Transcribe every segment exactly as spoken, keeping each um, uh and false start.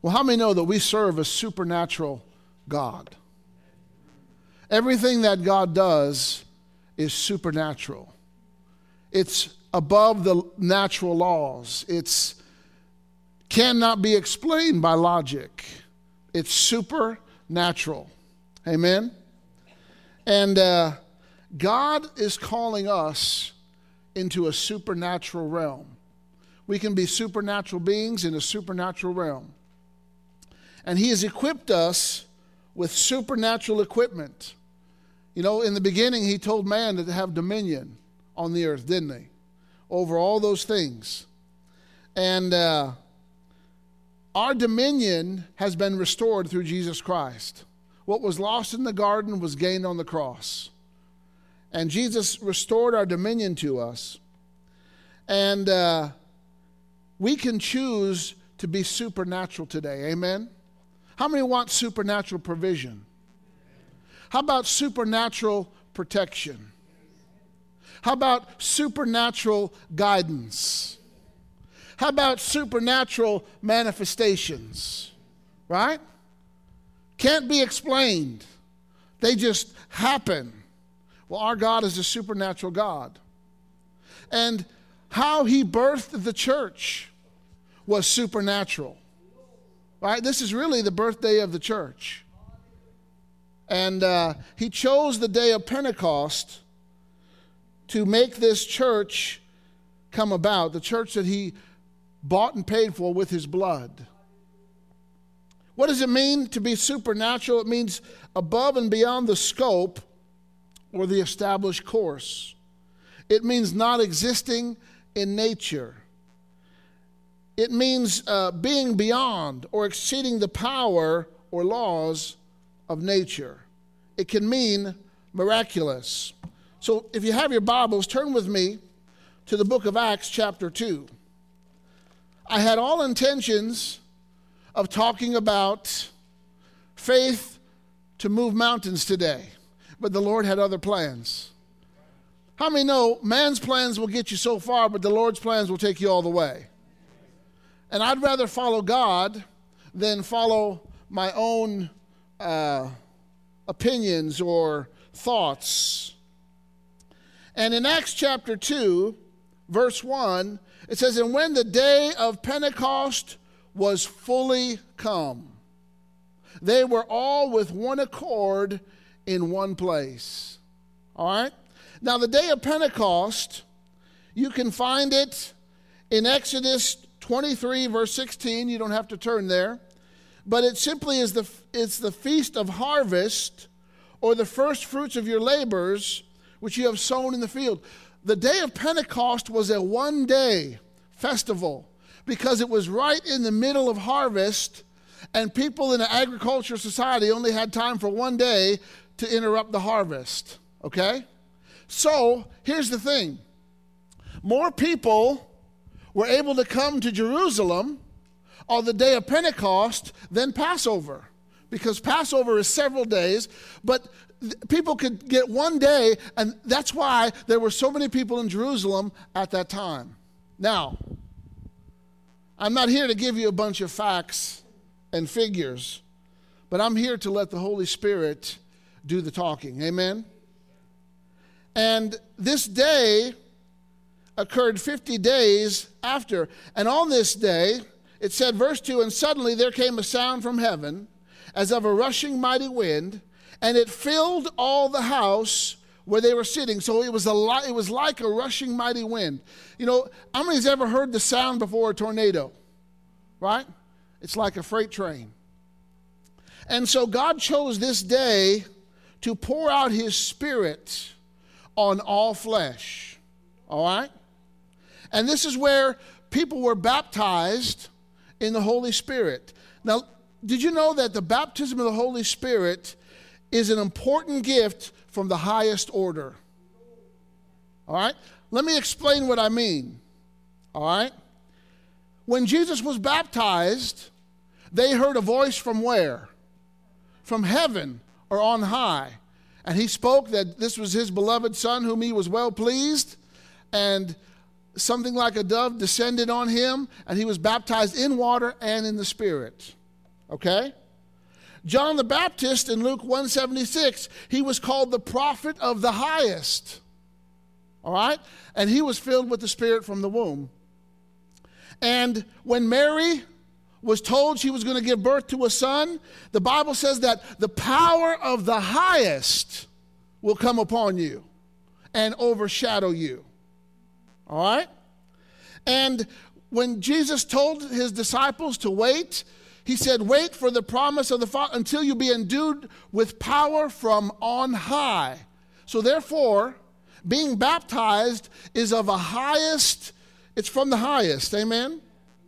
Well, how many know that we serve a supernatural God? Everything that God does is supernatural. It's above the natural laws. It's cannot be explained by logic. It's supernatural. Amen? And uh, God is calling us into a supernatural realm. We can be supernatural beings in a supernatural realm. And He has equipped us with supernatural equipment. You know, in the beginning, He told man to have dominion on the earth, didn't He? Over all those things. And uh, our dominion has been restored through Jesus Christ. What was lost in the garden was gained on the cross. And Jesus restored our dominion to us. And uh, we can choose to be supernatural today. Amen? How many want supernatural provision? How about supernatural protection? How about supernatural guidance? How about supernatural manifestations? Right? Can't be explained. They just happen. Well, our God is a supernatural God. And how He birthed the church was supernatural. Right? This is really the birthday of the church. And uh, He chose the day of Pentecost to make this church come about, the church that He bought and paid for with His blood. What does it mean to be supernatural? It means above and beyond the scope or the established course. It means not existing in nature. It means uh, being beyond or exceeding the power or laws of nature. It can mean miraculous. So if you have your Bibles, turn with me to the book of Acts chapter two. I had all intentions of talking about faith to move mountains today, but the Lord had other plans. How many know man's plans will get you so far, but the Lord's plans will take you all the way? And I'd rather follow God than follow my own uh, opinions or thoughts. And in Acts chapter two, verse one, it says, "And when the day of Pentecost was fully come, they were all with one accord in one place." All right? Now, the day of Pentecost, you can find it in Exodus twenty-three, verse sixteen. You don't have to turn there. But it simply is the, it's the feast of harvest, or the first fruits of your labors, which you have sown in the field. The day of Pentecost was a one-day festival because it was right in the middle of harvest, and people in an agricultural society only had time for one day to interrupt the harvest, okay? So, here's the thing. More people were able to come to Jerusalem on the day of Pentecost than Passover, because Passover is several days, but th- people could get one day, and that's why there were so many people in Jerusalem at that time. Now, I'm not here to give you a bunch of facts and figures, but I'm here to let the Holy Spirit do the talking. Amen? And this day occurred fifty days after. And on this day, it said, verse two, "And suddenly there came a sound from heaven as of a rushing mighty wind, and it filled all the house where they were sitting." So it was a li- it was like a rushing mighty wind. You know, how many's ever heard the sound before a tornado? Right? It's like a freight train. And so God chose this day to pour out His Spirit on all flesh. All right? And this is where people were baptized in the Holy Spirit. Now, did you know that the baptism of the Holy Spirit is an important gift from the highest order? All right? Let me explain what I mean. All right? When Jesus was baptized, they heard a voice from where? From heaven or on high. And He spoke that this was His beloved Son whom He was well pleased. And something like a dove descended on Him, and He was baptized in water and in the Spirit. Okay? John the Baptist in Luke one seventy-six, he was called the prophet of the highest. All right? And he was filled with the Spirit from the womb. And when Mary was told she was going to give birth to a son, the Bible says that the power of the highest will come upon you and overshadow you. All right? And when Jesus told his disciples to wait, he said, wait for the promise of the Father until you be endued with power from on high. So therefore, being baptized is of a highest, it's from the highest, amen?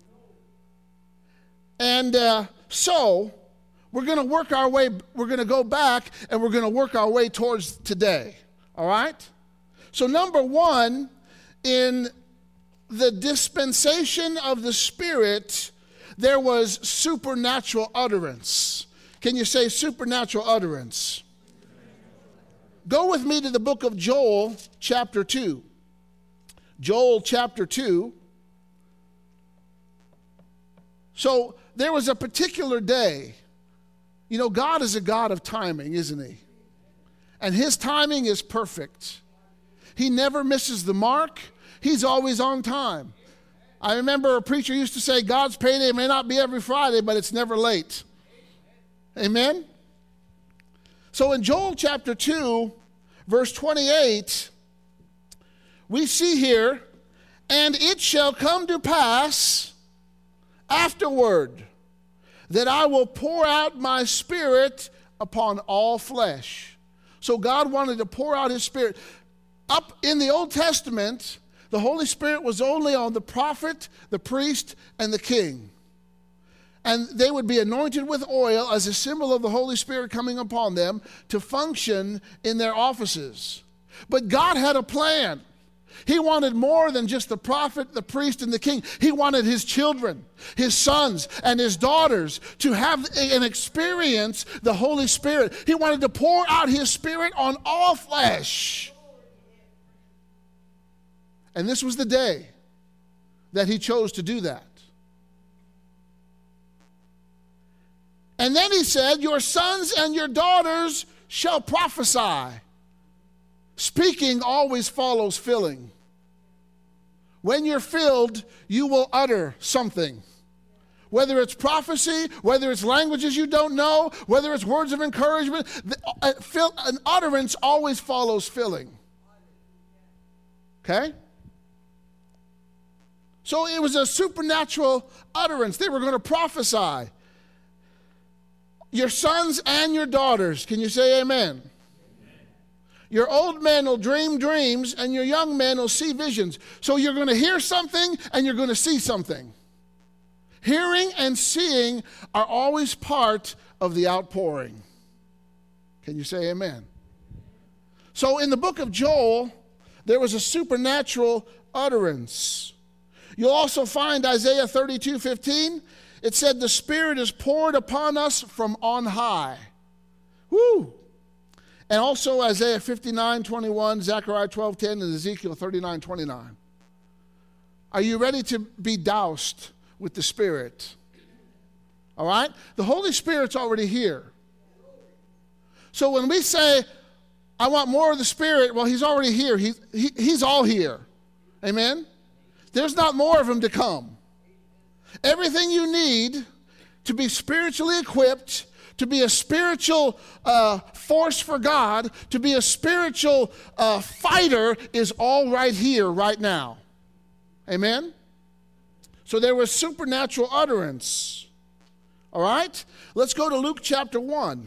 And uh, so, we're going to work our way, we're going to go back and we're going to work our way towards today, all right? So number one, in the dispensation of the Spirit, there was supernatural utterance. Can you say supernatural utterance? Go with me to the book of Joel, chapter two. Joel, chapter two. So there was a particular day. You know, God is a God of timing, isn't he? And his timing is perfect. He never misses the mark. He's always on time. I remember a preacher used to say, God's payday may not be every Friday, but it's never late. Amen? So in Joel chapter two, verse twenty-eight, we see here, and it shall come to pass afterward that I will pour out my Spirit upon all flesh. So God wanted to pour out his Spirit. Up in the Old Testament, the Holy Spirit was only on the prophet, the priest, and the king. And they would be anointed with oil as a symbol of the Holy Spirit coming upon them to function in their offices. But God had a plan. He wanted more than just the prophet, the priest, and the king. He wanted his children, his sons, and his daughters to have and experience the Holy Spirit. He wanted to pour out his Spirit on all flesh. And this was the day that he chose to do that. And then he said, your sons and your daughters shall prophesy. Speaking always follows filling. When you're filled, you will utter something. Whether it's prophecy, whether it's languages you don't know, whether it's words of encouragement, an utterance always follows filling. Okay? So it was a supernatural utterance. They were going to prophesy. Your sons and your daughters, can you say amen? Amen? Your old men will dream dreams and your young men will see visions. So you're going to hear something and you're going to see something. Hearing and seeing are always part of the outpouring. Can you say amen? So in the book of Joel, there was a supernatural utterance. You'll also find Isaiah thirty-two fifteen. It said, the Spirit is poured upon us from on high. Woo! And also Isaiah fifty-nine twenty-one, Zechariah twelve ten, and Ezekiel thirty-nine twenty-nine. Are you ready to be doused with the Spirit? All right? The Holy Spirit's already here. So when we say, I want more of the Spirit, well, he's already here. He, he, he's all here. Amen? There's not more of him to come. Everything you need to be spiritually equipped, to be a spiritual uh, force for God, to be a spiritual uh, fighter is all right here, right now. Amen? So there was supernatural utterance. All right? Let's go to Luke chapter one.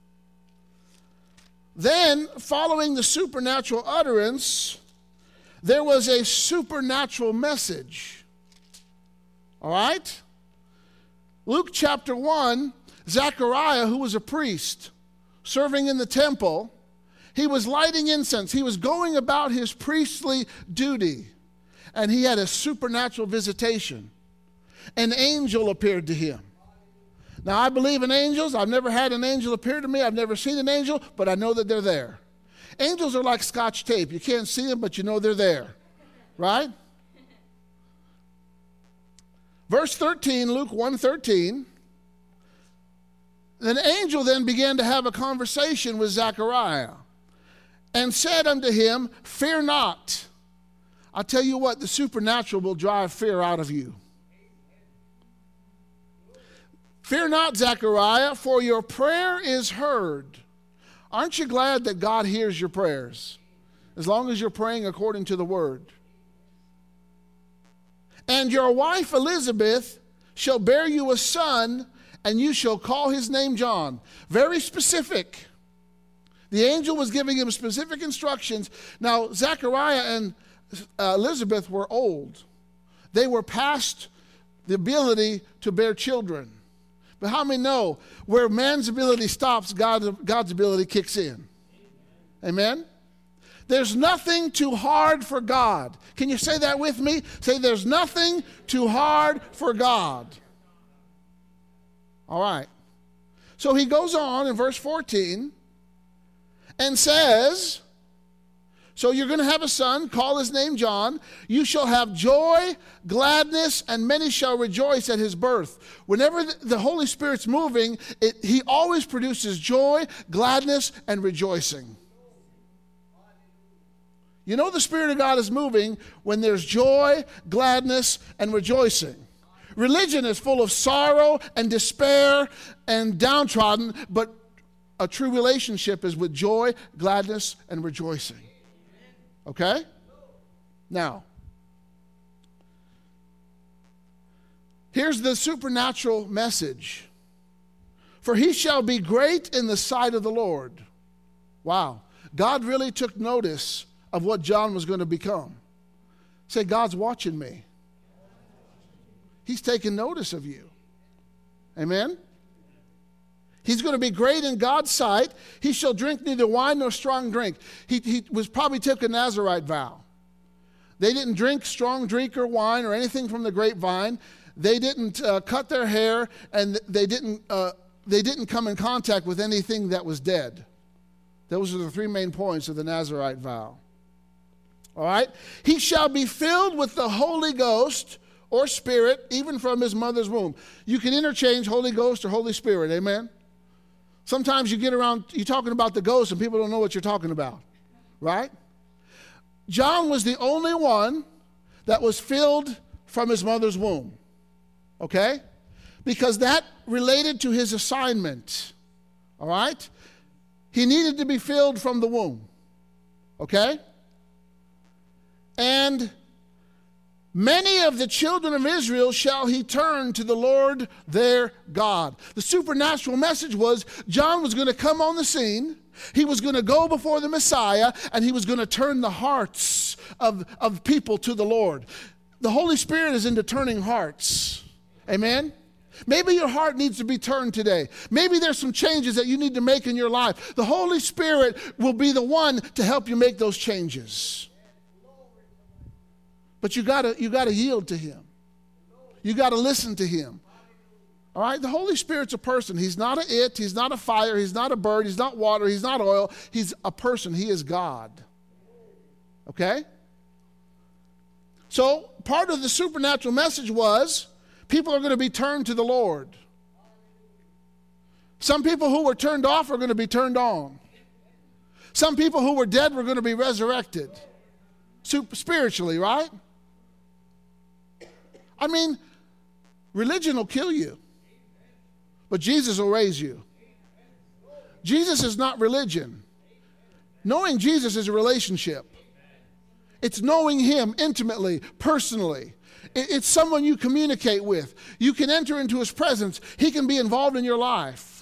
Then, following the supernatural utterance, there was a supernatural message. All right? Luke chapter one, Zechariah, who was a priest serving in the temple, he was lighting incense. He was going about his priestly duty, and he had a supernatural visitation. An angel appeared to him. Now, I believe in angels. I've never had an angel appear to me. I've never seen an angel, but I know that they're there. Angels are like Scotch tape. You can't see them, but you know they're there. Right? Verse thirteen, Luke one thirteen. An angel then began to have a conversation with Zechariah and said unto him, fear not. I'll tell you what, the supernatural will drive fear out of you. Fear not, Zechariah, for your prayer is heard. Aren't you glad that God hears your prayers? As long as you're praying according to the word. And your wife Elizabeth shall bear you a son, and you shall call his name John. Very specific. The angel was giving him specific instructions. Now, Zechariah and uh, Elizabeth were old. They were past the ability to bear children. But how many know where man's ability stops, God, God's ability kicks in? Amen? There's nothing too hard for God. Can you say that with me? Say, there's nothing too hard for God. All right. So he goes on in verse fourteen and says, so you're going to have a son, call his name John. You shall have joy, gladness, and many shall rejoice at his birth. Whenever the Holy Spirit's moving, it, he always produces joy, gladness, and rejoicing. You know the Spirit of God is moving when there's joy, gladness, and rejoicing. Religion is full of sorrow and despair and downtrodden, but a true relationship is with joy, gladness, and rejoicing. Okay? Now, here's the supernatural message. For he shall be great in the sight of the Lord. Wow. God really took notice of what John was going to become. Say, God's watching me. He's taking notice of you. Amen? He's going to be great in God's sight. He shall drink neither wine nor strong drink. He, he was probably took a Nazarite vow. They didn't drink strong drink or wine or anything from the grapevine. They didn't uh, cut their hair, and they didn't, uh, they didn't come in contact with anything that was dead. Those are the three main points of the Nazarite vow. All right? He shall be filled with the Holy Ghost or Spirit, even from his mother's womb. You can interchange Holy Ghost or Holy Spirit. Amen? Sometimes you get around, you're talking about the ghost and people don't know what you're talking about, right? John was the only one that was filled from his mother's womb, okay? Because that related to his assignment, all right? He needed to be filled from the womb, okay? And many of the children of Israel shall he turn to the Lord their God. The supernatural message was John was going to come on the scene. He was going to go before the Messiah, and he was going to turn the hearts of, of people to the Lord. The Holy Spirit is into turning hearts. Amen? Maybe your heart needs to be turned today. Maybe there's some changes that you need to make in your life. The Holy Spirit will be the one to help you make those changes. But you gotta, you gotta yield to him. You gotta listen to him. All right? The Holy Spirit's a person. He's not a it. He's not a fire. He's not a bird. He's not water. He's not oil. He's a person. He is God. Okay? So part of the supernatural message was people are going to be turned to the Lord. Some people who were turned off are going to be turned on. Some people who were dead were going to be resurrected. Super, spiritually, right? I mean, religion will kill you, but Jesus will raise you. Jesus is not religion. Knowing Jesus is a relationship. It's knowing him intimately, personally. It's someone you communicate with. You can enter into his presence. He can be involved in your life.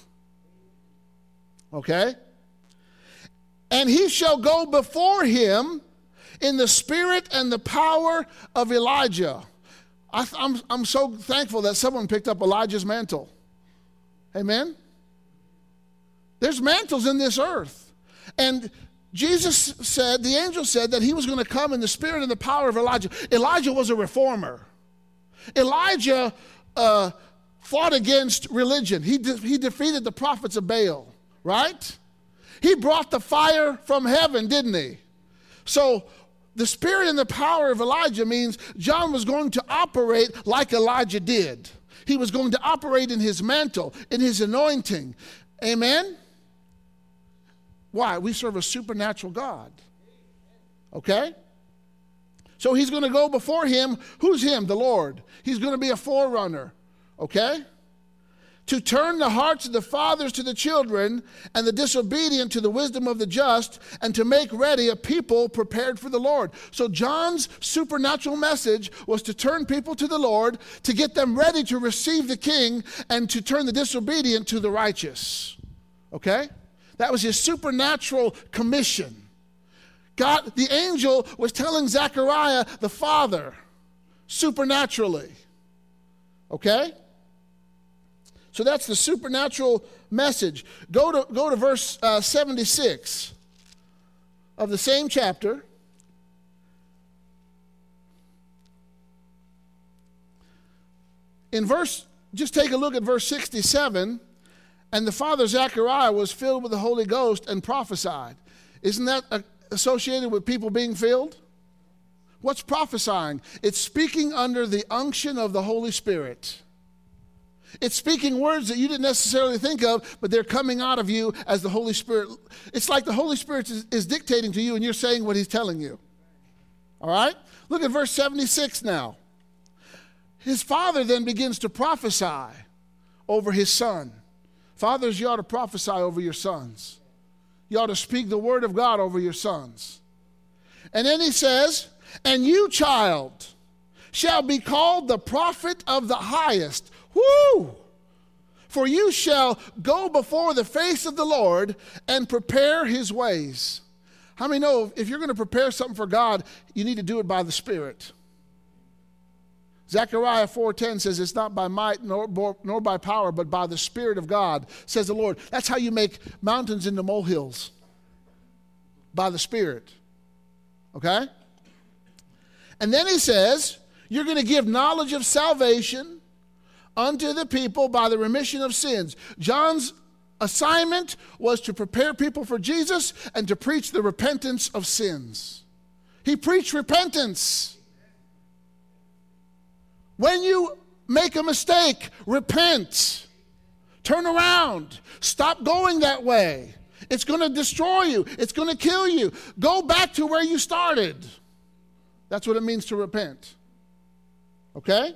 Okay? And he shall go before him in the spirit and the power of Elijah. I, I'm, I'm so thankful that someone picked up Elijah's mantle. Amen? There's mantles in this earth. And Jesus said, the angel said that he was going to come in the spirit and the power of Elijah. Elijah was a reformer. Elijah uh, fought against religion. He, de- he defeated the prophets of Baal, right? He brought the fire from heaven, didn't he? So the spirit and the power of Elijah means John was going to operate like Elijah did. He was going to operate in his mantle, in his anointing. Amen? Why? We serve a supernatural God. Okay? So he's going to go before him. Who's him? The Lord. He's going to be a forerunner. Okay? To turn the hearts of the fathers to the children and the disobedient to the wisdom of the just, and to make ready a people prepared for the Lord. So John's supernatural message was to turn people to the Lord, to get them ready to receive the King, and to turn the disobedient to the righteous. Okay? That was his supernatural commission. God, the angel was telling Zechariah, the father, supernaturally. Okay? So that's the supernatural message. Go to, go to verse uh, seventy-six of the same chapter. In verse, just take a look at verse sixty-seven. And the father Zechariah was filled with the Holy Ghost and prophesied. Isn't that uh, associated with people being filled? What's prophesying? It's speaking under the unction of the Holy Spirit. It's speaking words that you didn't necessarily think of, but they're coming out of you as the Holy Spirit. It's like the Holy Spirit is, is dictating to you and you're saying what he's telling you. All right? Look at verse seventy-six now. His father then begins to prophesy over his son. Fathers, you ought to prophesy over your sons. You ought to speak the word of God over your sons. And then he says, and you, child, shall be called the prophet of the highest. Woo! For you shall go before the face of the Lord and prepare his ways. How many know if you're going to prepare something for God, you need to do it by the Spirit? Zechariah four ten says it's not by might nor, nor by power, but by the Spirit of God, says the Lord. That's how you make mountains into molehills. By the Spirit. Okay? And then he says, you're going to give knowledge of salvation unto the people by the remission of sins. John's assignment was to prepare people for Jesus and to preach the repentance of sins. He preached repentance. When you make a mistake, repent. Turn around. Stop going that way. It's going to destroy you. It's going to kill you. Go back to where you started. That's what it means to repent. Okay?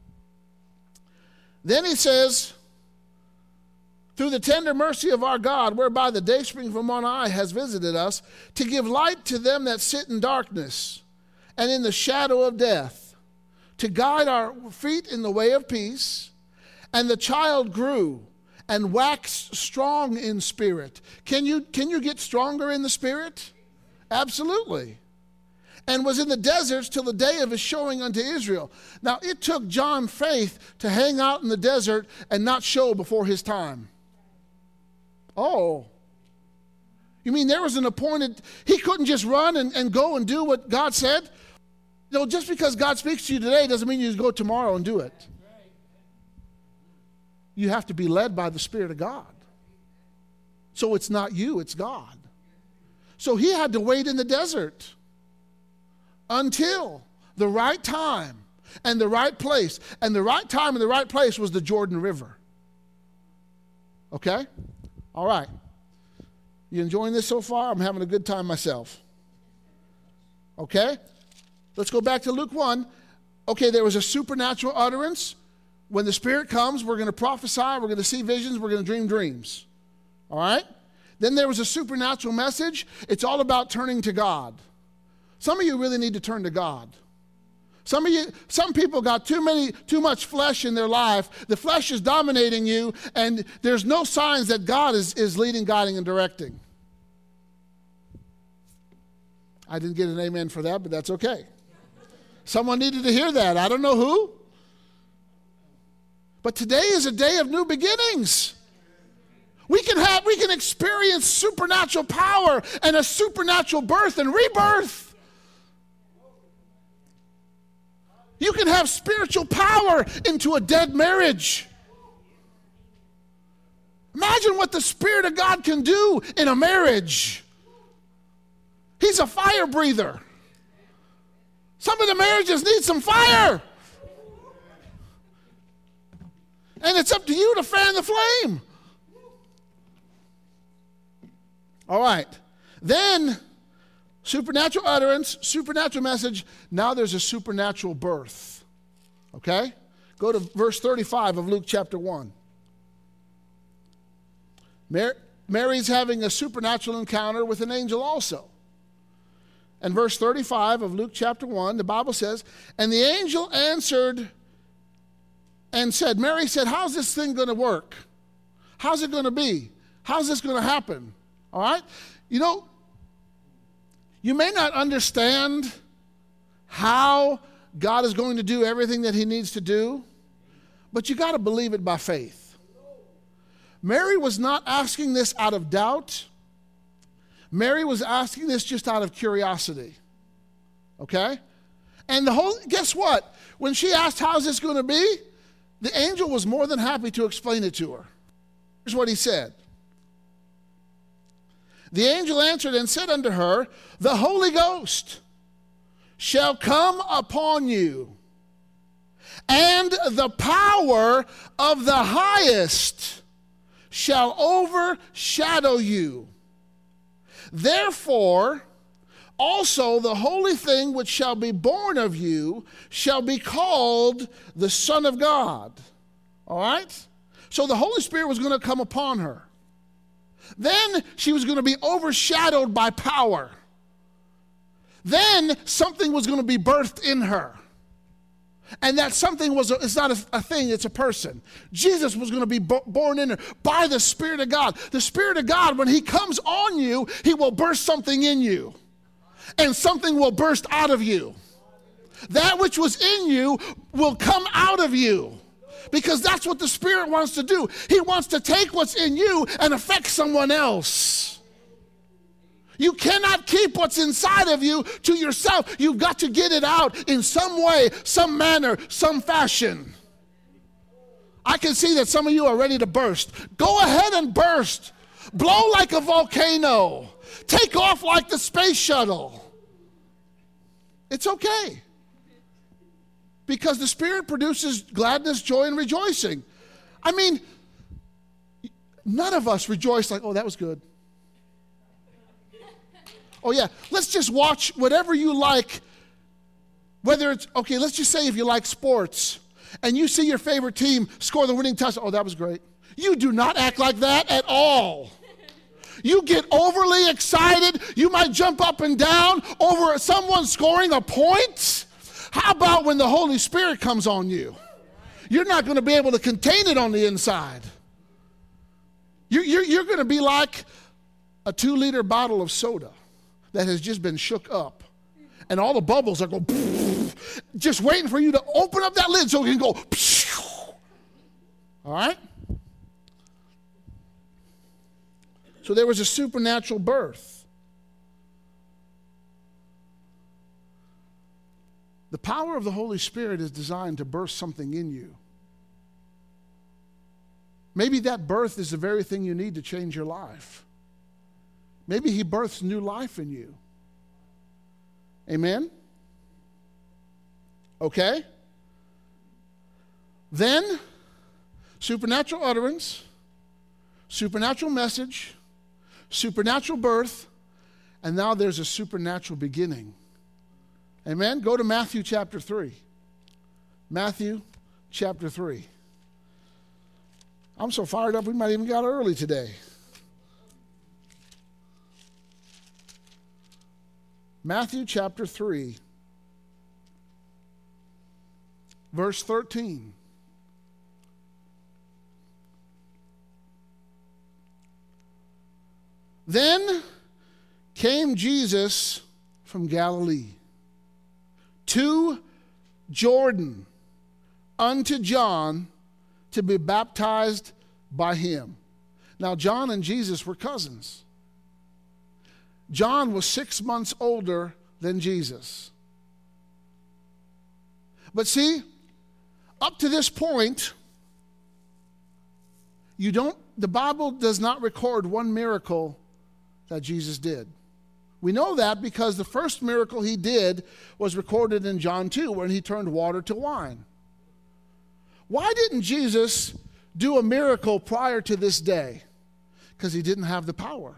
Then he says, through the tender mercy of our God, whereby the dayspring from on high has visited us, to give light to them that sit in darkness and in the shadow of death, to guide our feet in the way of peace. And the child grew and waxed strong in spirit. Can you, can you get stronger in the spirit? Absolutely. And was in the deserts till the day of his showing unto Israel. Now, it took John faith to hang out in the desert and not show before his time. Oh. You mean there was an appointed, he couldn't just run and, and go and do what God said? You know, just because God speaks to you today doesn't mean you just go tomorrow and do it. You have to be led by the Spirit of God. So it's not you, it's God. So he had to wait in the desert until the right time and the right place. And the right time and the right place was the Jordan River. Okay? All right. You enjoying this so far? I'm having a good time myself. Okay? Let's go back to Luke one. Okay, there was a supernatural utterance. When the Spirit comes, we're going to prophesy, we're going to see visions, we're going to dream dreams. All right? Then there was a supernatural message. It's all about turning to God. Some of you really need to turn to God. Some of you, some people got too many, too much flesh in their life. The flesh is dominating you, and there's no signs that God is, is leading, guiding, and directing. I didn't get an amen for that, but that's okay. Someone needed to hear that. I don't know who. But today is a day of new beginnings. We can have, we can experience supernatural power and a supernatural birth and rebirth. You can have spiritual power into a dead marriage. Imagine what the Spirit of God can do in a marriage. He's a fire breather. Some of the marriages need some fire. And it's up to you to fan the flame. All right. Then, supernatural utterance, supernatural message. Now there's a supernatural birth. Okay? Go to verse thirty-five of Luke chapter one. Mary, Mary's having a supernatural encounter with an angel also. And verse thirty-five of Luke chapter one, the Bible says, and the angel answered and said, Mary said, how's this thing going to work? How's it going to be? How's this going to happen? All right? You know, you may not understand how God is going to do everything that he needs to do, but you got to believe it by faith. Mary was not asking this out of doubt. Mary was asking this just out of curiosity. Okay? And the whole, guess what? When she asked, how's this going to be? The angel was more than happy to explain it to her. Here's what he said. The angel answered and said unto her, the Holy Ghost shall come upon you, and the power of the highest shall overshadow you. Therefore, also the holy thing which shall be born of you shall be called the Son of God. All right? So the Holy Spirit was going to come upon her. Then she was going to be overshadowed by power. Then something was going to be birthed in her. And that something was, a, it's not a, a thing, it's a person. Jesus was going to be bo- born in her by the Spirit of God. The Spirit of God, when he comes on you, he will burst something in you. And something will burst out of you. That which was in you will come out of you. Because that's what the Spirit wants to do. He wants to take what's in you and affect someone else. You cannot keep what's inside of you to yourself. You've got to get it out in some way, some manner, some fashion. I can see that some of you are ready to burst. Go ahead and burst. Blow like a volcano. Take off like the space shuttle. It's okay. Because the Spirit produces gladness, joy, and rejoicing. I mean, none of us rejoice like, oh, that was good. Oh, yeah, let's just watch whatever you like. Whether it's, okay, let's just say if you like sports and you see your favorite team score the winning touchdown. Oh, that was great. You do not act like that at all. You get overly excited. You might jump up and down over someone scoring a point. How about when the Holy Spirit comes on you? You're not going to be able to contain it on the inside. You're, you're, you're going to be like a two-liter bottle of soda that has just been shook up. And all the bubbles are going, just waiting for you to open up that lid so it can go. All right? So there was a supernatural birth. The power of the Holy Spirit is designed to birth something in you. Maybe that birth is the very thing you need to change your life. Maybe he births new life in you. Amen? Okay? Then, supernatural utterance, supernatural message, supernatural birth, and now there's a supernatural beginning. Amen? Go to Matthew chapter three. Matthew chapter three. I'm so fired up we might even got early today. Matthew chapter three, verse thirteen. Then came Jesus from Galilee to Jordan unto John to be baptized by him. Now, John and Jesus were cousins. John was six months older than Jesus. But see, up to this point, you don't, the Bible does not record one miracle that Jesus did. We know that because the first miracle he did was recorded in John two when he turned water to wine. Why didn't Jesus do a miracle prior to this day? Because he didn't have the power.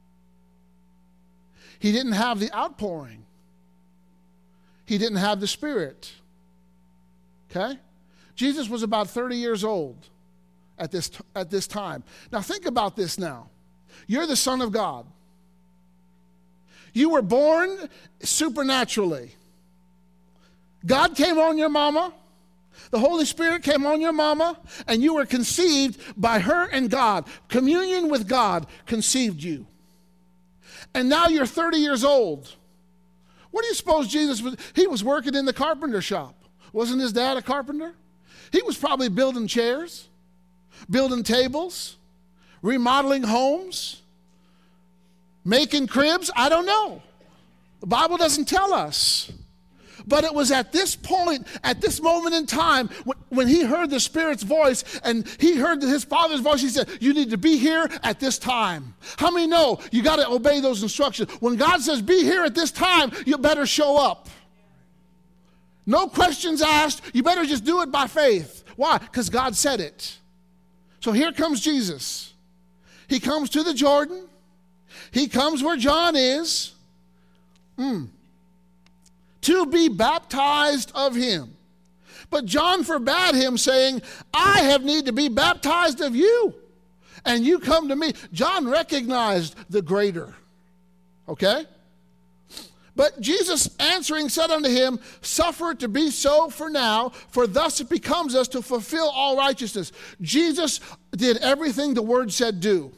He didn't have the outpouring. He didn't have the Spirit. Okay? Jesus was about thirty years old at this, at this time. Now think about this now. You're the Son of God. You were born supernaturally. God came on your mama. The Holy Spirit came on your mama, and you were conceived by her and God. Communion with God conceived you. And now you're thirty years old. What do you suppose Jesus was? He was working in the carpenter shop. Wasn't his dad a carpenter? He was probably building chairs, building tables, remodeling homes, making cribs. I don't know. The Bible doesn't tell us. But it was at this point, at this moment in time, when, when he heard the Spirit's voice and he heard his Father's voice, he said, you need to be here at this time. How many know you got to obey those instructions? When God says be here at this time, you better show up. No questions asked. You better just do it by faith. Why? Because God said it. So here comes Jesus. He comes to the Jordan. He comes where John is. Mm. To be baptized of him. But John forbade him, saying, I have need to be baptized of you, and you come to me. John recognized the greater. Okay? But Jesus answering said unto him, suffer it to be so for now, for thus it becomes us to fulfill all righteousness. Jesus did everything the word said do.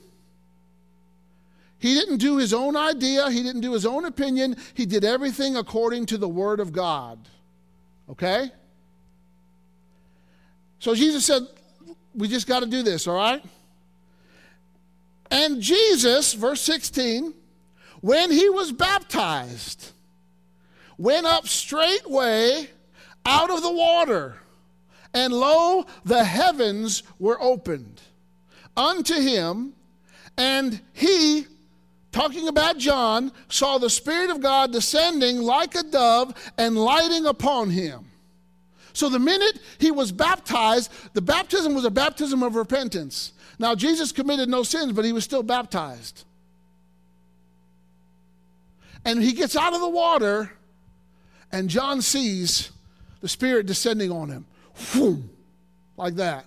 He didn't do his own idea. He didn't do his own opinion. He did everything according to the Word of God. Okay? So Jesus said, we just got to do this, all right? And Jesus, verse sixteen, when he was baptized, went up straightway out of the water, and lo, the heavens were opened unto him, and he, talking about John, saw the Spirit of God descending like a dove and lighting upon him. So the minute he was baptized, the baptism was a baptism of repentance. Now, Jesus committed no sins, but he was still baptized. And he gets out of the water, and John sees the Spirit descending on him. Whoom, like that.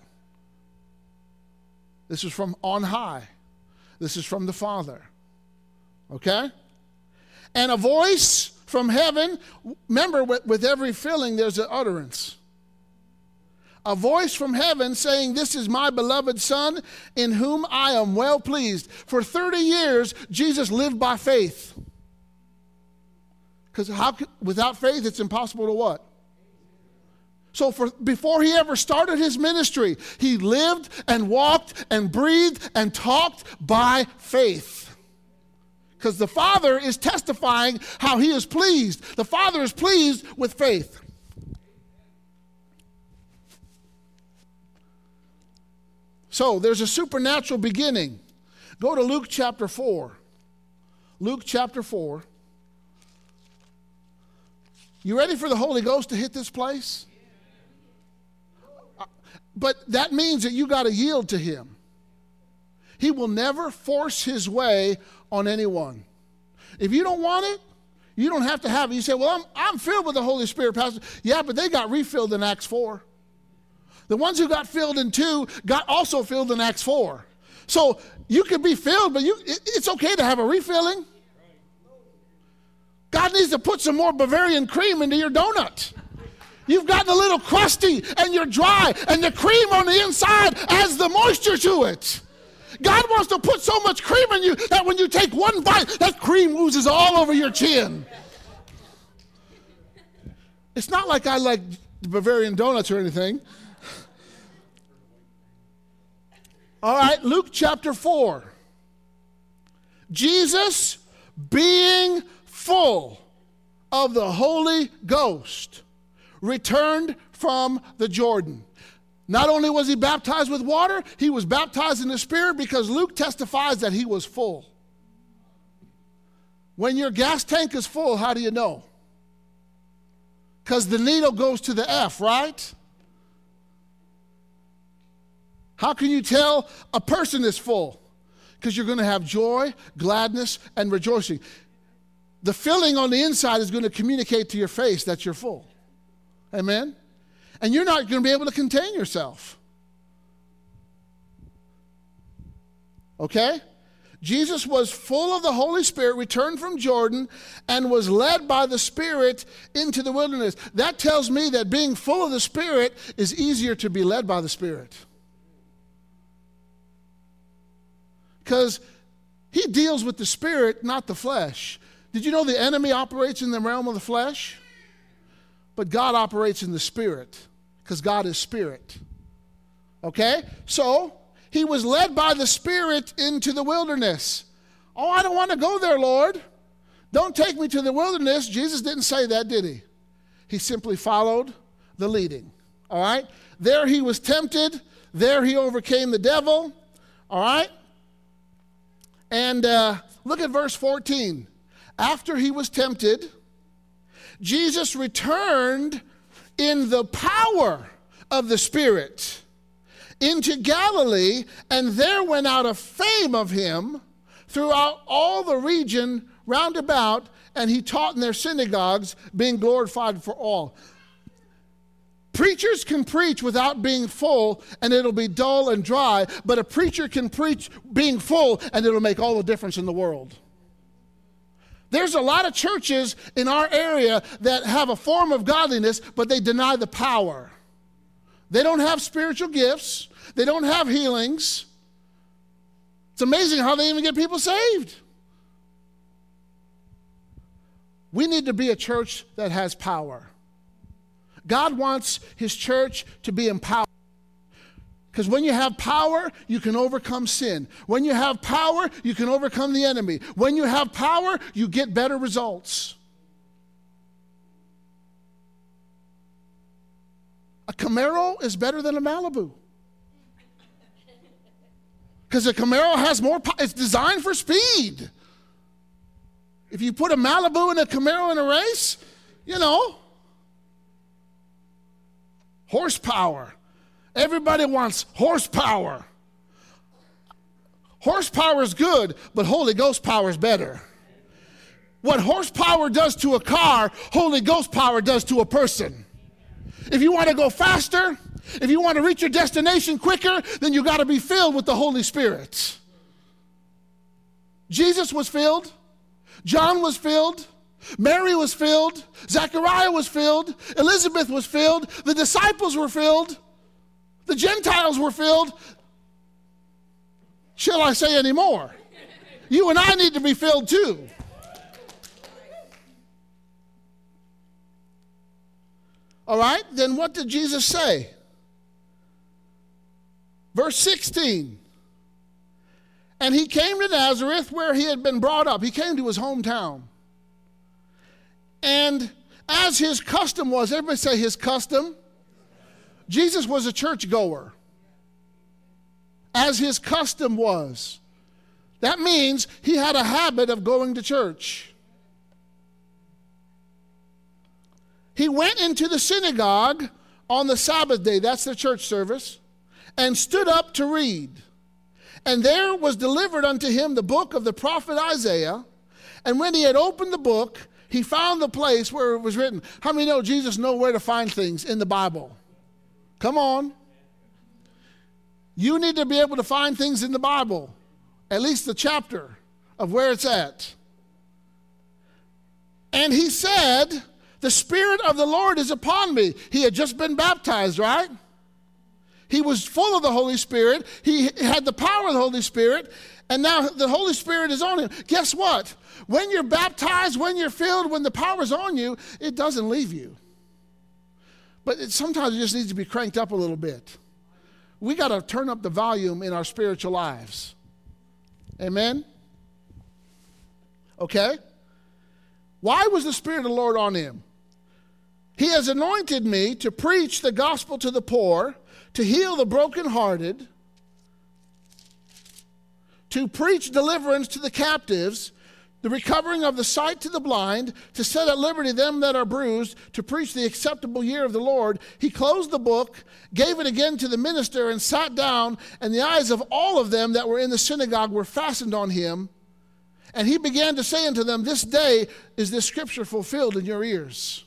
This is from on high. This is from the Father. Okay? And a voice from heaven, remember with, with every filling there's an utterance. A voice from heaven saying, this is my beloved Son in whom I am well pleased. For thirty years, Jesus lived by faith. Because how without faith it's impossible to what? So for, before he ever started his ministry, he lived and walked and breathed and talked by faith. Because the Father is testifying how he is pleased. The Father is pleased with faith. So there's a supernatural beginning. Go to Luke chapter four. Luke chapter four. You ready for the Holy Ghost to hit this place? But that means that you got to yield to him. He will never force his way on anyone. If you don't want it, you don't have to have it. You say, well, I'm, I'm filled with the Holy Spirit, Pastor. Yeah, but they got refilled in Acts four. The ones who got filled in two got also filled in Acts four. So you can be filled, but you, it, it's okay to have a refilling. God needs to put some more Bavarian cream into your donut. You've gotten a little crusty and you're dry, and the cream on the inside adds the moisture to it. God wants to put so much cream in you that when you take one bite, that cream oozes all over your chin. It's not like I like Bavarian donuts or anything. All right, Luke chapter four. Jesus, being full of the Holy Ghost, returned from the Jordan. Not only was he baptized with water, he was baptized in the Spirit, because Luke testifies that he was full. When your gas tank is full, how do you know? Because the needle goes to the F, right? How can you tell a person is full? Because you're going to have joy, gladness, and rejoicing. The filling on the inside is going to communicate to your face that you're full. Amen? And you're not going to be able to contain yourself. Okay? Jesus was full of the Holy Spirit, returned from Jordan, and was led by the Spirit into the wilderness. That tells me that being full of the Spirit is easier to be led by the Spirit. Because he deals with the Spirit, not the flesh. Did you know the enemy operates in the realm of the flesh? But God operates in the Spirit, because God is Spirit. Okay? So, he was led by the Spirit into the wilderness. Oh, I don't want to go there, Lord. Don't take me to the wilderness. Jesus didn't say that, did he? He simply followed the leading. All right? There he was tempted. There he overcame the devil. All right? And uh, look at verse fourteen. After he was tempted, Jesus returned in the power of the Spirit into Galilee, and there went out a fame of him throughout all the region round about, and he taught in their synagogues, being glorified for all. Preachers can preach without being full, and it'll be dull and dry, but a preacher can preach being full, and it'll make all the difference in the world. There's a lot of churches in our area that have a form of godliness, but they deny the power. They don't have spiritual gifts. They don't have healings. It's amazing how they even get people saved. We need to be a church that has power. God wants his church to be empowered. Because when you have power, you can overcome sin. When you have power, you can overcome the enemy. When you have power, you get better results. A Camaro is better than a Malibu. Because a Camaro has more power. It's designed for speed. If you put a Malibu and a Camaro in a race, you know, horsepower. Everybody wants horsepower. Horsepower is good, but Holy Ghost power is better. What horsepower does to a car, Holy Ghost power does to a person. If you want to go faster, if you want to reach your destination quicker, then you got to be filled with the Holy Spirit. Jesus was filled. John was filled. Mary was filled. Zechariah was filled. Elizabeth was filled. The disciples were filled. The Gentiles were filled. Shall I say any more? You and I need to be filled too. All right, then what did Jesus say? Verse sixteen. And he came to Nazareth where he had been brought up. He came to his hometown. And as his custom was, everybody say his custom. Jesus was a churchgoer. As his custom was. That means he had a habit of going to church. He went into the synagogue on the Sabbath day, that's the church service, and stood up to read. And there was delivered unto him the book of the prophet Isaiah. And when he had opened the book, he found the place where it was written. How many know Jesus knows where to find things in the Bible? Come on. You need to be able to find things in the Bible, at least the chapter of where it's at. And he said, the Spirit of the Lord is upon me. He had just been baptized, right? He was full of the Holy Spirit. He had the power of the Holy Spirit. And now the Holy Spirit is on him. Guess what? When you're baptized, when you're filled, when the power is on you, it doesn't leave you. But it, sometimes it just needs to be cranked up a little bit. We got to turn up the volume in our spiritual lives. Amen? Okay? Why was the Spirit of the Lord on him? He has anointed me to preach the gospel to the poor, to heal the brokenhearted, to preach deliverance to the captives, the recovering of the sight to the blind, to set at liberty them that are bruised, to preach the acceptable year of the Lord. He closed the book, gave it again to the minister, and sat down, and the eyes of all of them that were in the synagogue were fastened on him. And he began to say unto them, this day is this scripture fulfilled in your ears.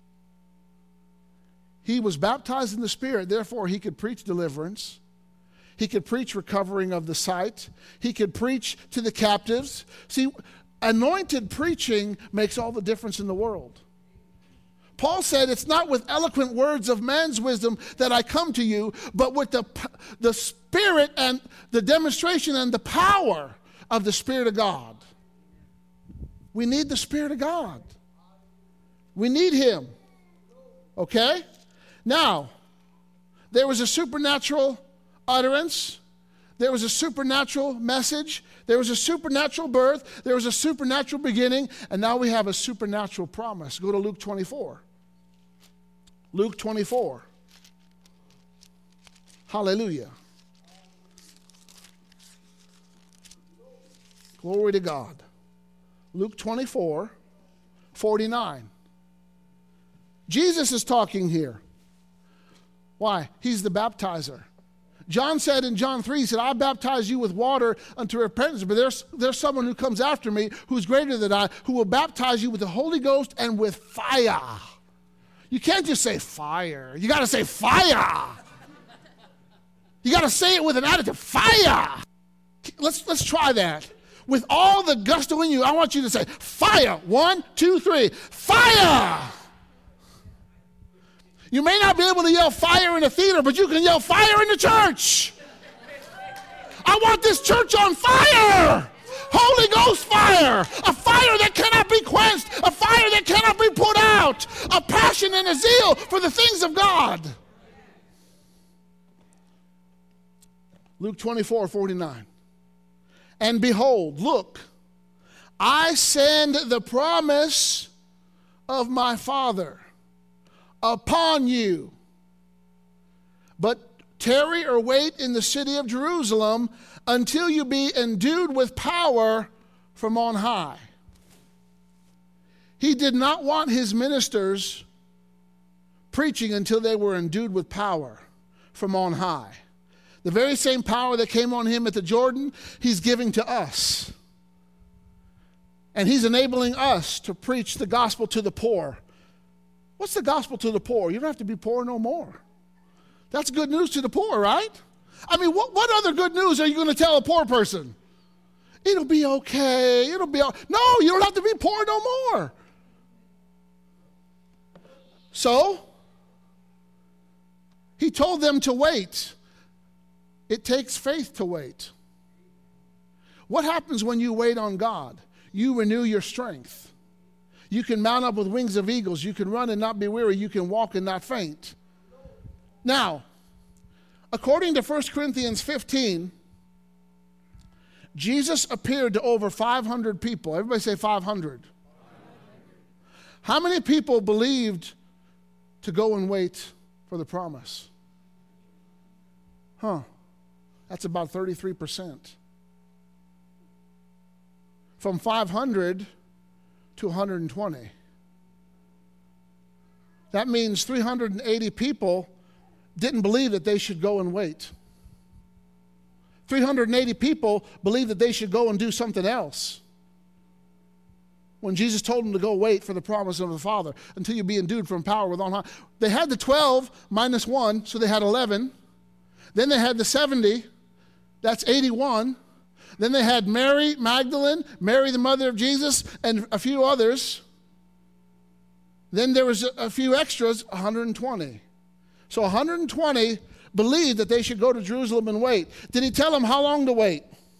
He was baptized in the Spirit, therefore he could preach deliverance. He could preach recovering of the sight. He could preach to the captives. See, anointed preaching makes all the difference in the world. Paul said, it's not with eloquent words of man's wisdom that I come to you, but with the, the Spirit and the demonstration and the power of the Spirit of God. We need the Spirit of God. We need him. Okay? Now, there was a supernatural utterance. There was a supernatural message. There was a supernatural birth. There was a supernatural beginning. And now we have a supernatural promise. Go to Luke twenty-four. Luke twenty-four. Hallelujah. Glory to God. Luke twenty-four, forty-nine. Jesus is talking here. Why? He's the baptizer. John said in John three, he said, I baptize you with water unto repentance, but there's, there's someone who comes after me who's greater than I, who will baptize you with the Holy Ghost and with fire. You can't just say fire. You got to say fire. You got to say it with an attitude. Fire. Let's, let's try that. With all the gusto in you, I want you to say fire. One, two, three. Fire. You may not be able to yell fire in a theater, but you can yell fire in the church. I want this church on fire. Holy Ghost fire. A fire that cannot be quenched. A fire that cannot be put out. A passion and a zeal for the things of God. Luke twenty-four, forty-nine. And behold, look, I send the promise of my Father upon you. But tarry or wait in the city of Jerusalem until you be endued with power from on high. He did not want his ministers preaching until they were endued with power from on high. The very same power that came on him at the Jordan, he's giving to us. And he's enabling us to preach the gospel to the poor. What's the gospel to the poor? You don't have to be poor no more. That's good news to the poor, right? I mean, what, what other good news are you going to tell a poor person? It'll be okay. It'll be okay. No, you don't have to be poor no more. So, he told them to wait. It takes faith to wait. What happens when you wait on God? You renew your strength. You can mount up with wings of eagles. You can run and not be weary. You can walk and not faint. Now, according to First Corinthians fifteen, Jesus appeared to over five hundred people. Everybody say five hundred. How many people believed to go and wait for the promise? Huh. That's about thirty-three percent. From five hundred to one hundred twenty. That means three hundred eighty people didn't believe that they should go and wait. three hundred eighty people believed that they should go and do something else. When Jesus told them to go wait for the promise of the Father until you be endued from power with on high. They had the twelve minus one, so they had eleven. Then they had the seventy, that's eighty-one. Then they had Mary Magdalene, Mary the mother of Jesus, and a few others. Then there was a few extras, one hundred twenty. So one hundred twenty believed that they should go to Jerusalem and wait. Did he tell them how long to wait?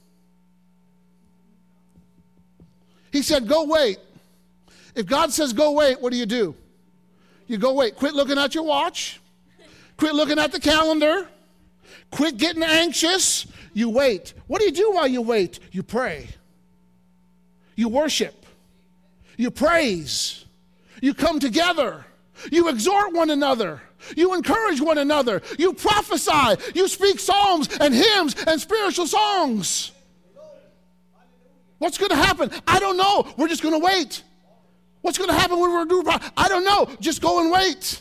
He said, go wait. If God says go wait, what do you do? You go wait. Quit looking at your watch. Quit looking at the calendar. Quit getting anxious. You wait. What do you do while you wait? You pray. You worship. You praise. You come together. You exhort one another. You encourage one another. You prophesy. You speak psalms and hymns and spiritual songs. What's going to happen? I don't know. We're just going to wait. What's going to happen when we're doing? I don't know. Just go and wait.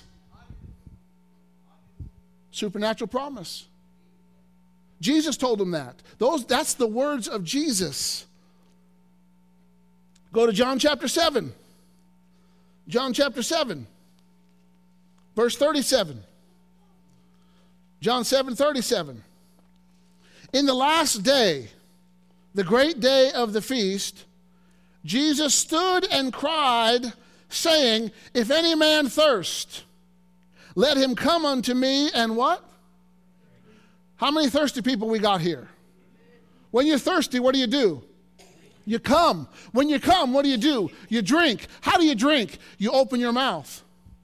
Supernatural promise. Jesus told them that. Those, that's the words of Jesus. Go to John chapter seven. John chapter seven. Verse thirty-seven. John seven, thirty-seven. In the last day, the great day of the feast, Jesus stood and cried, saying, if any man thirst, let him come unto me and what? How many thirsty people we got here? When you're thirsty, what do you do? You come. When you come, what do you do? You drink. How do you drink? You open your mouth.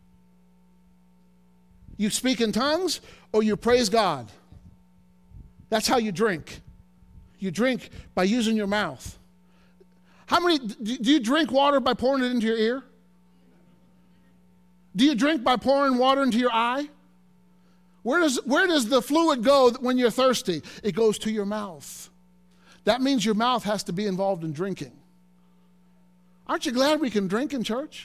You speak in tongues or you praise God. That's how you drink. You drink by using your mouth. How many, do you drink water by pouring it into your ear? Do you drink by pouring water into your eye? Where does, where does the fluid go when you're thirsty? It goes to your mouth. That means your mouth has to be involved in drinking. Aren't you glad we can drink in church?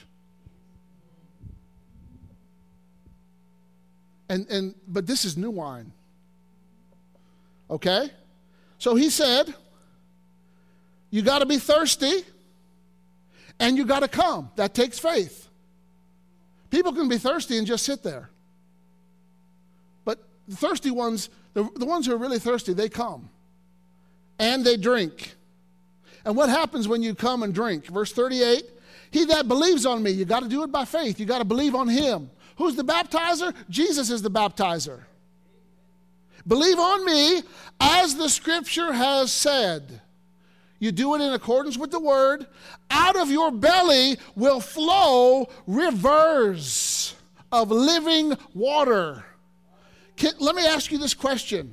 And, and but this is new wine. Okay? So he said, you got to be thirsty and you got to come. That takes faith. People can be thirsty and just sit there. But the thirsty ones, the, the ones who are really thirsty, they come. And they drink. And what happens when you come and drink? Verse thirty-eight, he that believes on me, you got to do it by faith. You got to believe on him. Who's the baptizer? Jesus is the baptizer. Believe on me, as the scripture has said. You do it in accordance with the word. Out of your belly will flow rivers of living water. Can, let me ask you this question.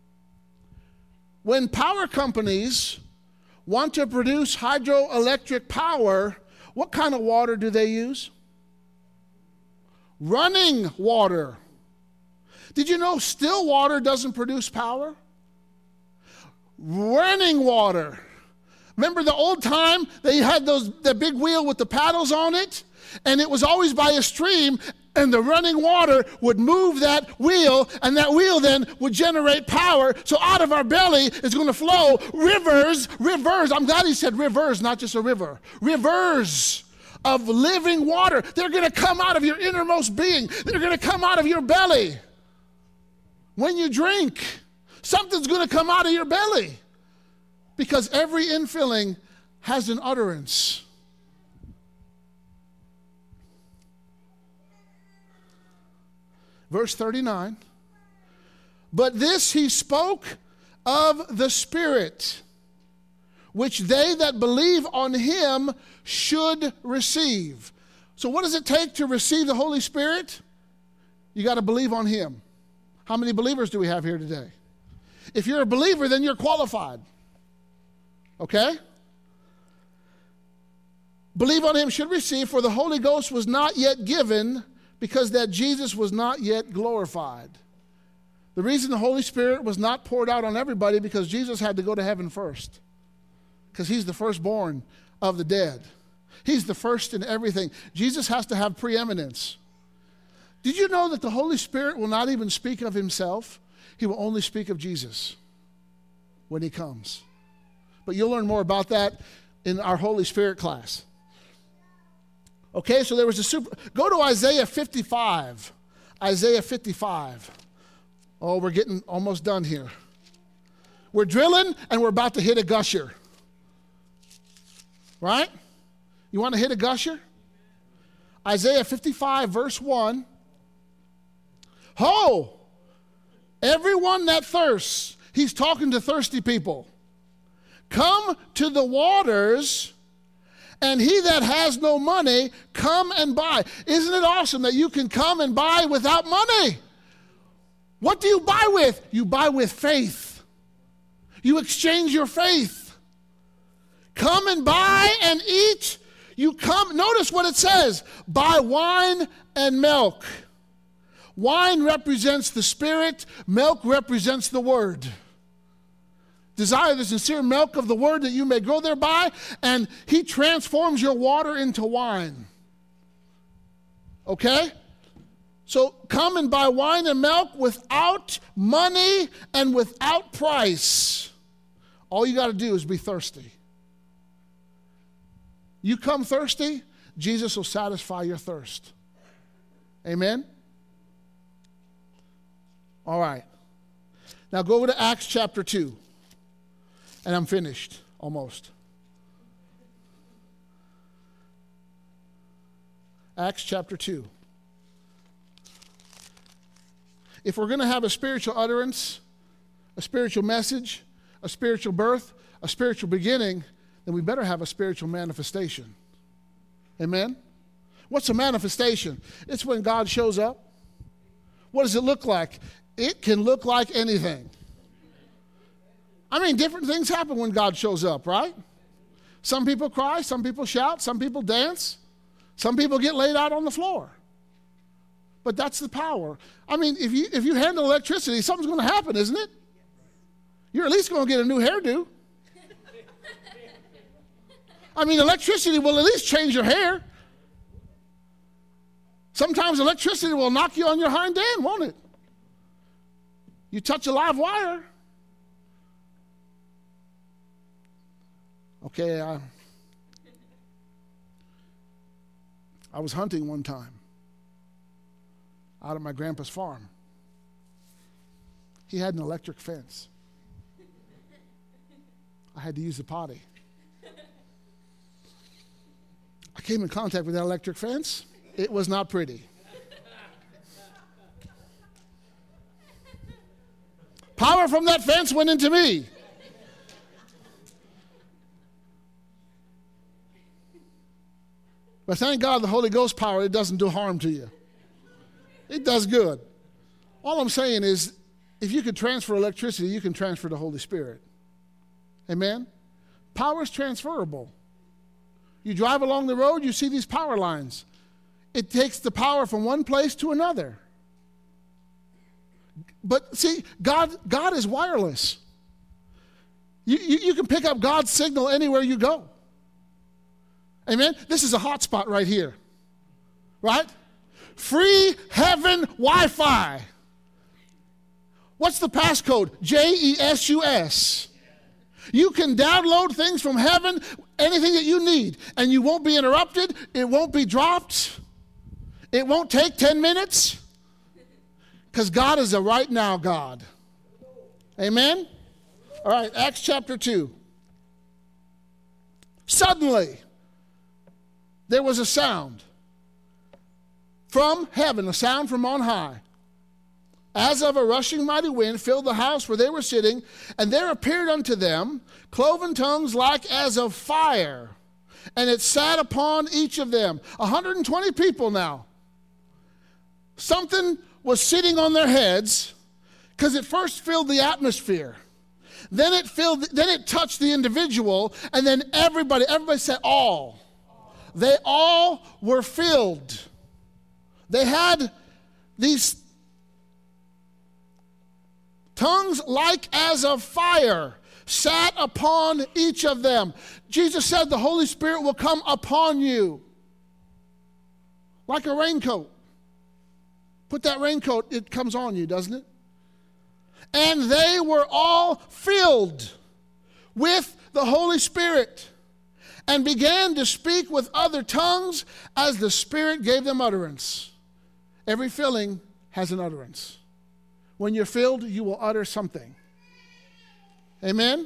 When power companies want to produce hydroelectric power, what kind of water do they use? Running water. Did you know still water doesn't produce power? Running water. Remember the old time they had those the big wheel with the paddles on it? And it was always by a stream, and the running water would move that wheel, and that wheel then would generate power. So out of our belly is going to flow rivers, rivers. I'm glad he said rivers, not just a river. Rivers of living water. They're going to come out of your innermost being. They're going to come out of your belly. When you drink, something's going to come out of your belly. Because every infilling has an utterance. Verse thirty-nine. But this he spoke of the Spirit, which they that believe on him should receive. So what does it take to receive the Holy Spirit? You got to believe on him. How many believers do we have here today? If you're a believer, then you're qualified. Okay? Believe on him should receive, for the Holy Ghost was not yet given, because that Jesus was not yet glorified. The reason the Holy Spirit was not poured out on everybody, because Jesus had to go to heaven first. Because he's the firstborn of the dead. He's the first in everything. Jesus has to have preeminence. Did you know that the Holy Spirit will not even speak of himself? He will only speak of Jesus when he comes. But you'll learn more about that in our Holy Spirit class. Okay, so there was a super... Go to Isaiah fifty-five. Isaiah fifty-five. Oh, we're getting almost done here. We're drilling and we're about to hit a gusher. Right? You want to hit a gusher? Isaiah fifty-five, verse one. Ho! Everyone that thirsts. He's talking to thirsty people. Come to the waters, and he that has no money, come and buy. Isn't it awesome that you can come and buy without money? What do you buy with? You buy with faith. You exchange your faith. Come and buy and eat. You come, notice what it says, buy wine and milk. Wine represents the Spirit, milk represents the Word. Desire the sincere milk of the word that you may grow thereby. And he transforms your water into wine. Okay? So come and buy wine and milk without money and without price. All you got to do is be thirsty. You come thirsty, Jesus will satisfy your thirst. Amen? All right. Now go over to Acts chapter two. And I'm finished, almost. Acts chapter two. If we're going to have a spiritual utterance, a spiritual message, a spiritual birth, a spiritual beginning, then we better have a spiritual manifestation. Amen? What's a manifestation? It's when God shows up. What does it look like? It can look like anything. I mean, different things happen when God shows up, right? Some people cry, some people shout, some people dance, some people get laid out on the floor. But that's the power. I mean, if you if you handle electricity, something's going to happen, isn't it? You're at least going to get a new hairdo. I mean, electricity will at least change your hair. Sometimes electricity will knock you on your hind end, won't it? You touch a live wire. Okay, I, I was hunting one time out of my grandpa's farm. He had an electric fence. I had to use the potty. I came in contact with that electric fence. It was not pretty. Power from that fence went into me. But thank God the Holy Ghost power, it doesn't do harm to you. It does good. All I'm saying is, if you could transfer electricity, you can transfer the Holy Spirit. Amen? Power is transferable. You drive along the road, you see these power lines. It takes the power from one place to another. But see, God, God is wireless. You, you, you can pick up God's signal anywhere you go. Amen? This is a hot spot right here. Right? Free heaven Wi-Fi. What's the passcode? J E S U S. You can download things from heaven, anything that you need, and you won't be interrupted. It won't be dropped. It won't take ten minutes. Because God is a right now God. Amen? All right, Acts chapter two. Suddenly, there was a sound from heaven, a sound from on high, as of a rushing mighty wind, filled the house where they were sitting, and there appeared unto them cloven tongues like as of fire, and it sat upon each of them. one hundred twenty people now. Something was sitting on their heads, because it first filled the atmosphere. Then it filled, then it touched the individual, and then everybody, everybody said all. They all were filled. They had these tongues like as of fire sat upon each of them. Jesus said the Holy Spirit will come upon you like a raincoat. Put that raincoat, it comes on you, doesn't it? And they were all filled with the Holy Spirit and began to speak with other tongues as the Spirit gave them utterance. Every filling has an utterance. When you're filled, you will utter something. Amen?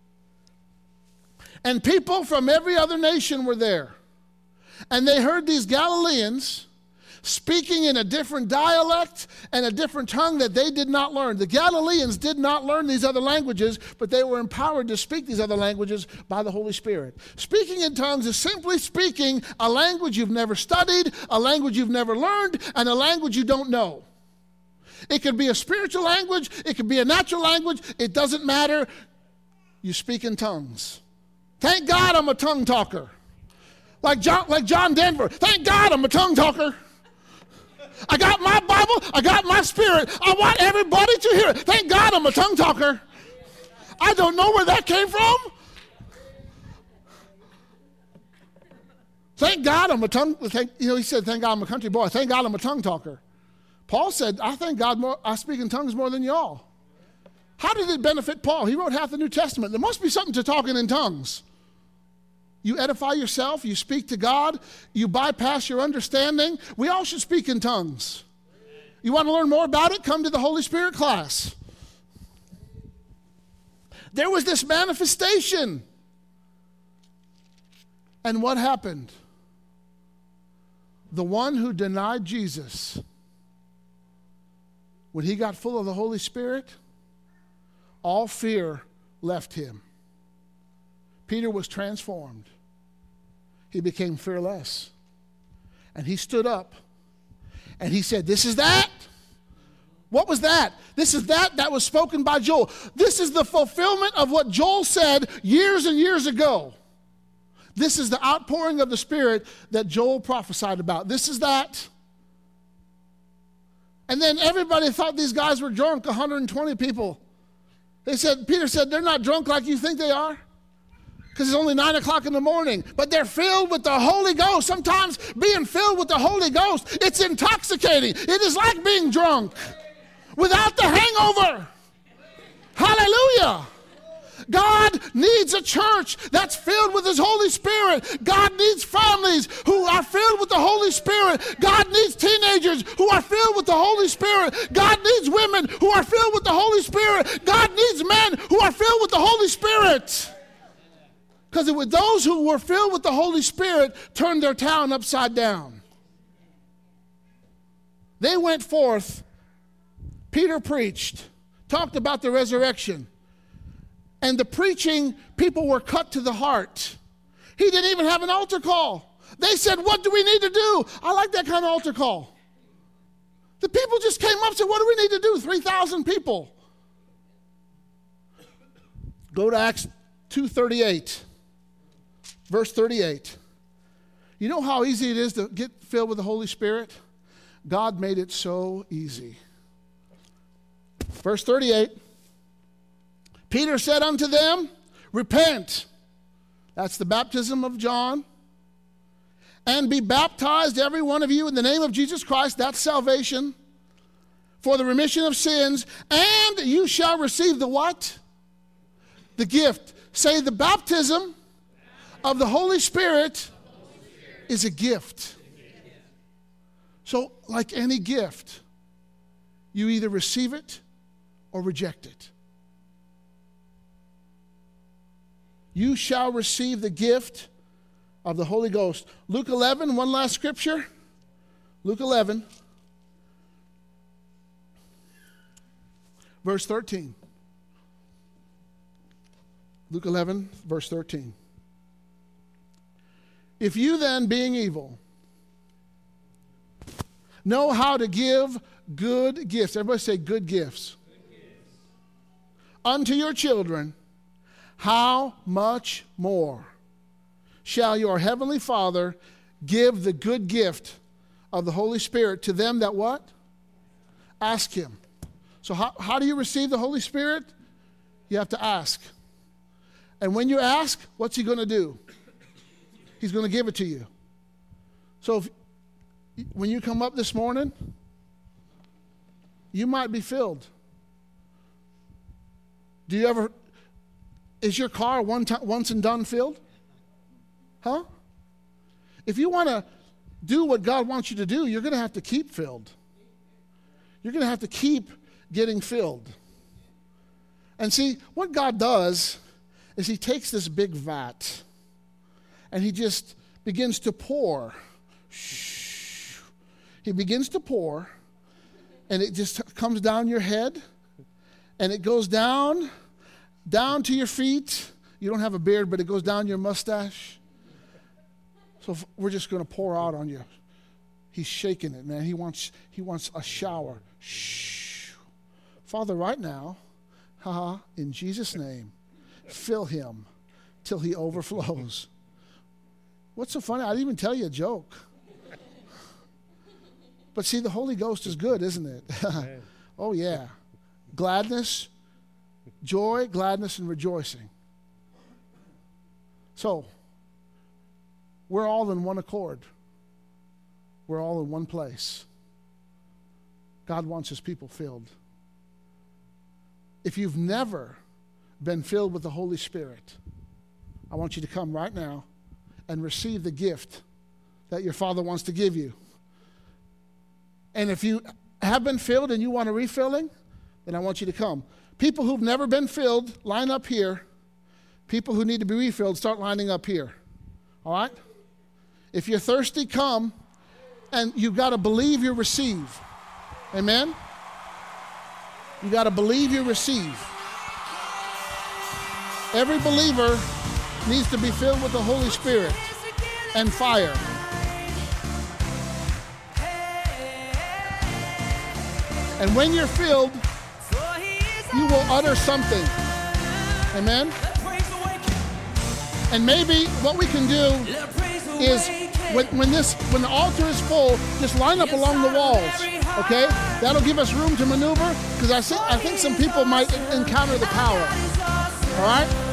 And people from every other nation were there. And they heard these Galileans speaking in a different dialect and a different tongue that they did not learn. The Galileans did not learn these other languages, but they were empowered to speak these other languages by the Holy Spirit. Speaking in tongues is simply speaking a language you've never studied, a language you've never learned, and a language you don't know. It could be a spiritual language, it could be a natural language, it doesn't matter. You speak in tongues. Thank God I'm a tongue talker. Like John, like John Denver. Thank God I'm a tongue talker. I got my Bible, I got my spirit. I want everybody to hear it. Thank God I'm a tongue talker. I don't know where that came from. Thank God I'm a tongue, thank, you know, he said, thank God I'm a country boy. Thank God I'm a tongue talker. Paul said, I thank God more, I speak in tongues more than y'all. How did it benefit Paul? He wrote half the New Testament. There must be something to talking in tongues. You edify yourself, you speak to God, you bypass your understanding. We all should speak in tongues. You want to learn more about it? Come to the Holy Spirit class. There was this manifestation. And what happened? The one who denied Jesus, when he got full of the Holy Spirit, all fear left him. Peter was transformed. He became fearless. And he stood up and he said, this is that. What was that? This is that that was spoken by Joel. This is the fulfillment of what Joel said years and years ago. This is the outpouring of the Spirit that Joel prophesied about. This is that. And then everybody thought these guys were drunk, one hundred twenty people. They said, Peter said, they're not drunk like you think they are. Because it's only nine o'clock in the morning. But they're filled with the Holy Ghost. Sometimes being filled with the Holy Ghost, it's intoxicating. It is like being drunk without the hangover. Hallelujah. God needs a church that's filled with his Holy Spirit. God needs families who are filled with the Holy Spirit. God needs teenagers who are filled with the Holy Spirit. God needs women who are filled with the Holy Spirit. God needs men who are filled with the Holy Spirit. Because it was those who were filled with the Holy Spirit turned their town upside down. They went forth. Peter preached, talked about the resurrection. And the preaching, people were cut to the heart. He didn't even have an altar call. They said, what do we need to do? I like that kind of altar call. The people just came up and said, what do we need to do? three thousand people. Go to Acts two thirty-eight. Verse thirty-eight. You know how easy it is to get filled with the Holy Spirit? God made it so easy. Verse thirty-eight. Peter said unto them, repent. That's the baptism of John. And be baptized, every one of you, in the name of Jesus Christ. That's salvation. For the remission of sins. And you shall receive the what? The gift. Say the baptism of the Holy Spirit is a gift. So, like any gift, you either receive it or reject it. You shall receive the gift of the Holy Ghost. Luke eleven, one last scripture. Luke eleven, verse thirteen. Luke eleven, verse thirteen. If you then, being evil, know how to give good gifts. Everybody say good gifts. Good gifts. Unto your children, how much more shall your heavenly Father give the good gift of the Holy Spirit to them that what? Ask him. So how, how do you receive the Holy Spirit? You have to ask. And when you ask, what's he going to do? He's going to give it to you. So if, when you come up this morning, you might be filled. Do you ever, is your car one time, once and done filled? Huh? If you want to do what God wants you to do, you're going to have to keep filled. You're going to have to keep getting filled. And see, what God does is he takes this big vat and he just begins to pour. Shh. He begins to pour, and it just comes down your head, and it goes down, down to your feet. You don't have a beard, but it goes down your mustache. So we're just going to pour out on you. He's shaking it, man. He wants, he wants a shower. Shh. Father, right now, haha, in Jesus' name, fill him till he overflows. What's so funny? I didn't even tell you a joke. But see, the Holy Ghost is good, isn't it? Oh, yeah. Gladness, Joy, gladness, and rejoicing. So, we're all in one accord. We're all in one place. God wants his people filled. If you've never been filled with the Holy Spirit, I want you to come right now and receive the gift that your Father wants to give you. And if you have been filled and you want a refilling, then I want you to come. People who've never been filled, line up here. People who need to be refilled, start lining up here. All right? If you're thirsty, come. And you've got to believe you receive. Amen? You got to believe you receive. Every believer needs to be filled with the Holy Spirit and fire. And when you're filled, you will utter something. Amen? And maybe what we can do is when, when this when the altar is full, just line up along the walls. Okay? That'll give us room to maneuver, because I think I think some people might encounter the power. All right?